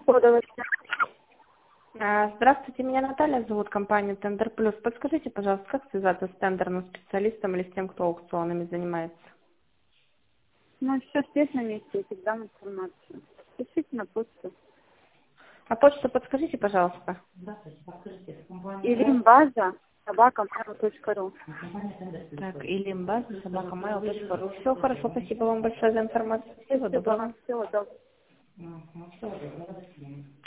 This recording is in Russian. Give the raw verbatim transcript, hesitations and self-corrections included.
Кодовый. А, Здравствуйте, меня Наталья зовут, компания Тендер Плюс. Подскажите, пожалуйста, как связаться с тендерным специалистом или с тем, кто аукционами занимается? Ну, сейчас здесь на месте, и передам информацию. Пишите на почту. А почту подскажите, пожалуйста. Илимбаза, собака mail точка ру. Так, илимбаз, собака mail точка ру. Все хорошо, спасибо вам большое за информацию. Всего Спасибо доброго. вам. Всего доброго. Мгм, всего доброго. До свидания.